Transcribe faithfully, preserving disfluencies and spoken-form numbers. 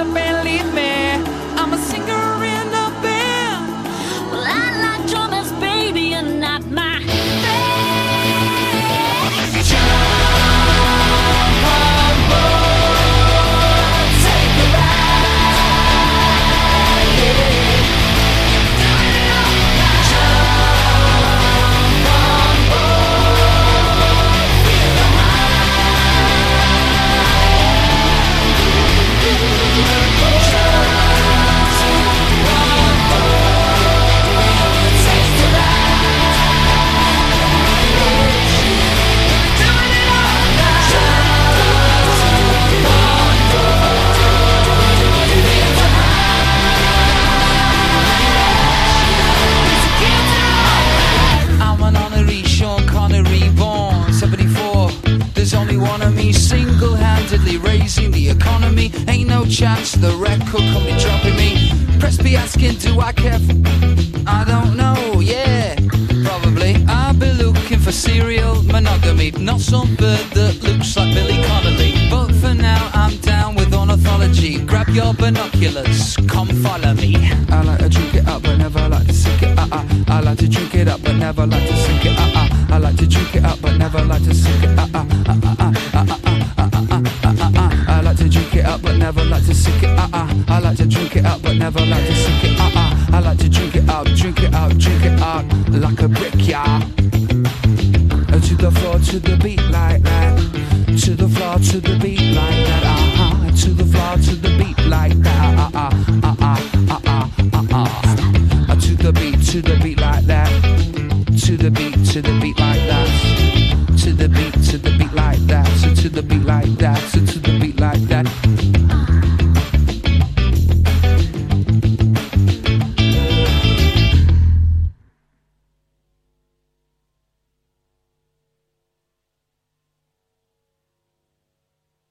believe me, I'm a singer in a band. Well, I like drummers, baby, you're not my friend. Jump on board, take a ride, yeah. You're doing it all right. Jump on board, feel the There's only one of me single-handedly raising the economy. Ain't no chance the record company dropping me. Press be asking, do I care for... I don't know, yeah, probably. I'll be looking for serial monogamy, not some bird that looks like Billy Connolly. But for now, I'm down with ornithology. Grab your binoculars, come follow me. I like to drink it up, but never like to sink it, uh-uh. I like to drink it up, but never like to sink it, uh-uh. I like to drink it up, but never like to sink it, uh-uh. I like to drink it up, but never like to sink it, uh-uh. I like to drink it up, but never like to sink it, uh-uh. I like to drink it up, drink it up, drink it up like a brick, yeah. To the floor, to the beat like that. To the floor, to the beat like that, uh-huh. To the floor, to the beat like that, uh-uh, uh-uh, uh-uh, uh-uh. To the beat, to the beat like that. To the beat, to the beat like that.